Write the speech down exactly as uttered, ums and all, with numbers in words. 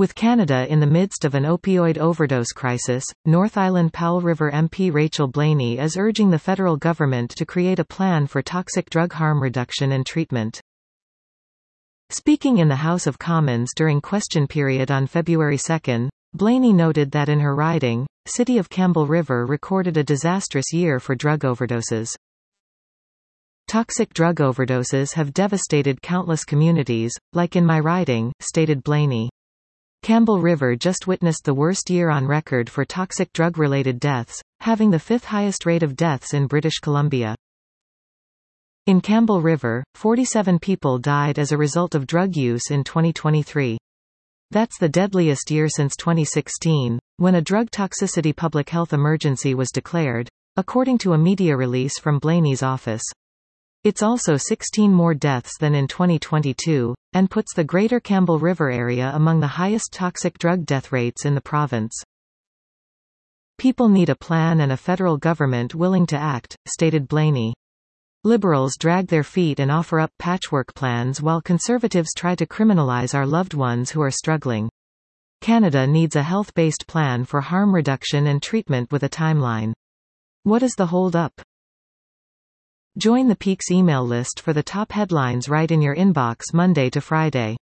With Canada in the midst of an opioid overdose crisis, North Island Powell River M P Rachel Blaney is urging the federal government to create a plan for toxic drug harm reduction and treatment. Speaking in the House of Commons during question period on February second, Blaney noted that in her riding, City of Campbell River recorded a disastrous year for drug overdoses. Toxic drug overdoses have devastated countless communities, like in my riding, stated Blaney. Campbell River just witnessed the worst year on record for toxic drug-related deaths, having the fifth highest rate of deaths in British Columbia. In Campbell River, forty-seven people died as a result of drug use in twenty twenty-three. That's the deadliest year since twenty sixteen, when a drug toxicity public health emergency was declared, according to a media release from Blaney's office. It's also sixteen more deaths than in twenty twenty-two, and puts the Greater Campbell River area among the highest toxic drug death rates in the province. People need a plan and a federal government willing to act, stated Blaney. Liberals drag their feet and offer up patchwork plans while conservatives try to criminalize our loved ones who are struggling. Canada needs a health-based plan for harm reduction and treatment with a timeline. What is the hold-up? Join the Peaks email list for the top headlines right in your inbox Monday to Friday.